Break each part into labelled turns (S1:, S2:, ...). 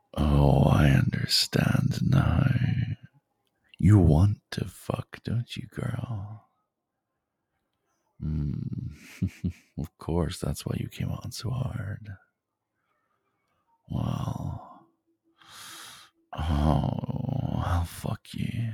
S1: Oh, I understand now. You want to fuck, don't you, girl? Of course, that's why you came on so hard. Well, I'll fuck you.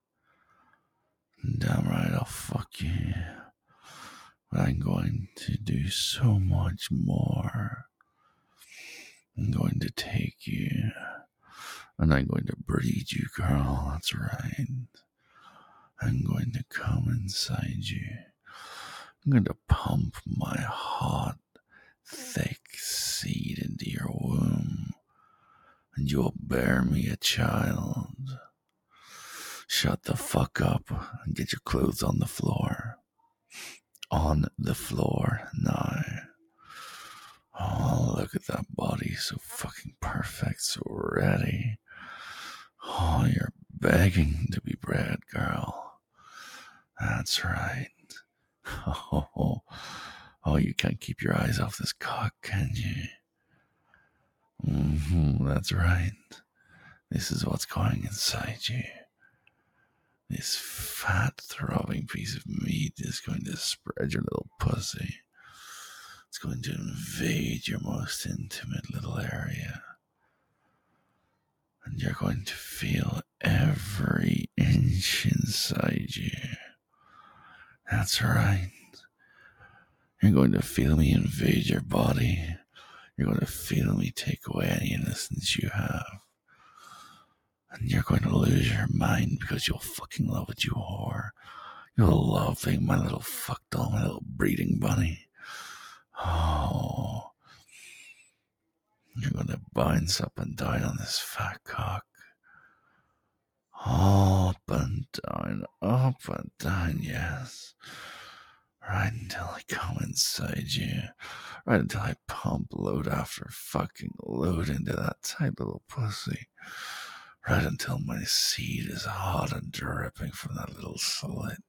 S1: Damn right, I'll fuck you. But I'm going to do so much more. I'm going to take you, and I'm going to breed you, girl. That's right. I'm going to come inside you. I'm going to pump my hot, thick seed into your womb, and you'll bear me a child. Shut the fuck up and get your clothes on the floor. On the floor now. Oh, look at that body, so fucking perfect, so ready. Oh, you're begging to be bred, girl. That's right. Oh, you can't keep your eyes off this cock, can you? That's right. This is what's going inside you. This fat, throbbing piece of meat is going to spread your little pussy. It's going to invade your most intimate little area. And you're going to feel every inch inside you. That's right. You're going to feel me invade your body. You're going to feel me take away any innocence you have. And you're going to lose your mind because you'll fucking love it, you whore. You'll love being my little fuck doll, my little breeding bunny. Oh. You're going to bounce up and down on this fat cock. Up and down, yes. Right until I come inside you. Right until I pump load after fucking load into that tight little pussy. Right until my seed is hot and dripping from that little slit.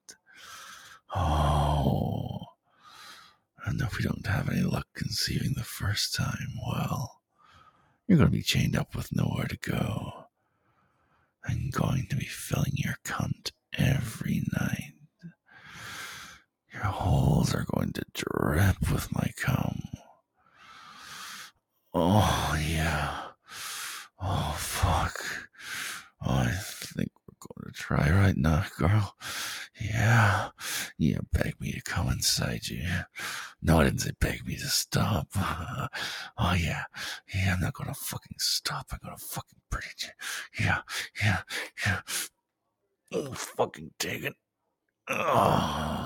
S1: Oh. And if we don't have any luck conceiving the first time, well, you're going to be chained up with nowhere to go. I'm going to be filling your cunt every night. Your holes are going to drip with my cum. Oh, yeah. Oh, fuck. Oh, I think we're going to try right now, girl. Yeah. Yeah, beg me to come inside you. No, I didn't say beg me to stop. Oh, yeah. Yeah, I'm not going to fucking stop. I'm going to fucking breed you. Yeah. Oh, fucking take it. Oh.